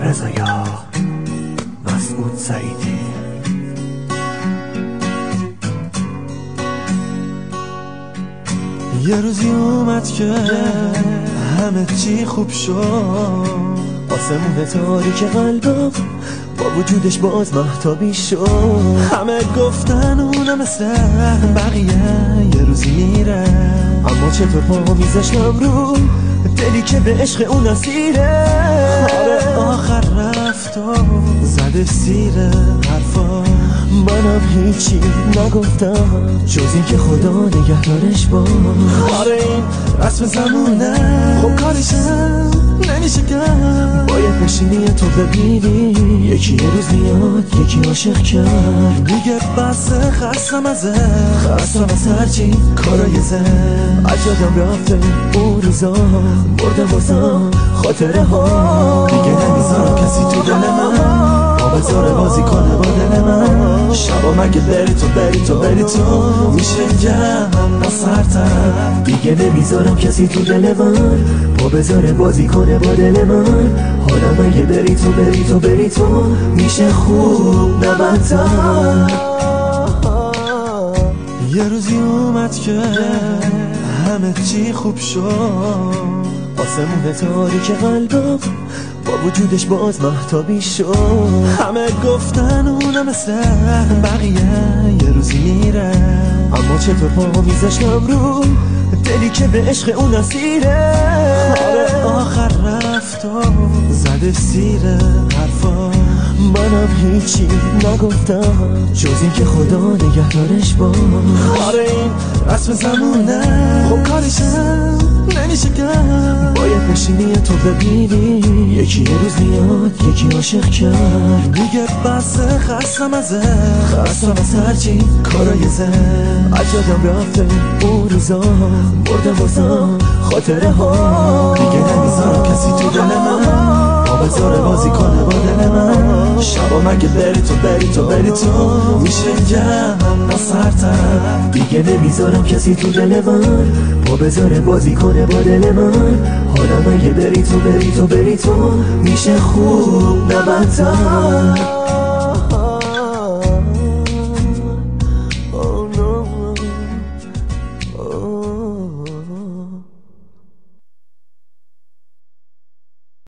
رضایا مسعود سعیدی. یه روزی اومد که همه چی خوب شد، آسمون تاریک قلبم با وجودش باز مهتابی شد. همه گفتن اونم مثل بقیه یه روزی میره، اما چطور پا میذاشتم رو دلی که به عشق اون اسیره. آره آخر رفت و زده زیر حرفا، منم هیچی نگفتم جز این که خدا نگهدارش با. آره این رسم زمونه، خب کارشم نمیشه کرد، باید بشینی تو ببینی یکی یه روز میاد یکی عاشق کرد. دیگه بس خستم از هرچی کارای زن، از یادم رفته اون روزا، بردم واسم خاطره ها. دیگه نمیذارم کسی تو دل من بذاره بازی کنه با دل من. شبا مگه بری تو میشه جمع نصرتر. دیگه نمیذارم کسی تو دل من با بذاره بازی کنه با دل من. حالا مگه بری تو میشه خوب نبندتر. یه روزی اومد که همه چی خوب شد، آسمون تاریک قلبم با وجودش باز مهتابی شد. همه گفتن اونم مثل بقیه یه روزی میره، اما چطور پا میذاشتم رو دلی که به عشق اون اسیره. آره آخر رفت و زده زیر حرفا، منم هیچی نگفتم جز این که خدا نگهدارش با. آره این رسم زمونه، خب کارشم نمیشه کرد، باید بشینی تو ببینی یکی یه روز میاد یکی عاشق کرد. دیگه بس خستم از هرچی کارای زن، از یادم رفته اون روزا، بردم واسم خاطره ها. دیگه نمیذارم کسی تو دل من بذاره بازی کنه با دل من. شبا مگه بری تو میشه جمع نصرتر. دیگه نمیذارم کسی تو دل من با بذاره بازی کنه با دل من. حالا مگه بری تو میشه خوب نبندتر.